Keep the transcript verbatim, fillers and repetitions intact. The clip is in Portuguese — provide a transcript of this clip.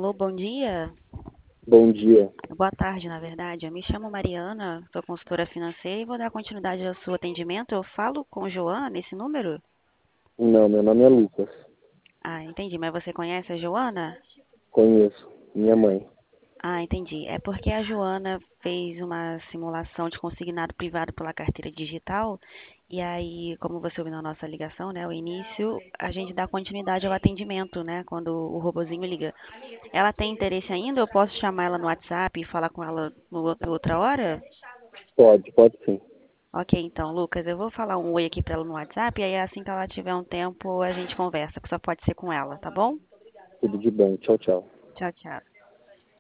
Alô, bom dia. Bom dia. Boa tarde, na verdade. Eu me chamo Mariana, sou consultora financeira e vou dar continuidade ao seu atendimento. Eu falo com Joana nesse número? Não, meu nome é Lucas. Ah, entendi. Mas você conhece a Joana? Conheço. Minha mãe. Ah, entendi. É porque a Joana fez uma simulação de consignado privado pela carteira digital. E aí, como você ouviu na nossa ligação, né, o início, a gente dá continuidade ao atendimento, né, quando o robozinho liga. Ela tem interesse ainda? Eu posso chamar ela no WhatsApp e falar com ela no outro- outra hora? Pode, pode sim. Ok, então, Lucas, eu vou falar um oi aqui pra ela no WhatsApp e aí assim que ela tiver um tempo a gente conversa, que só pode ser com ela, tá bom? Tudo de bom. Tchau, tchau. Tchau, tchau.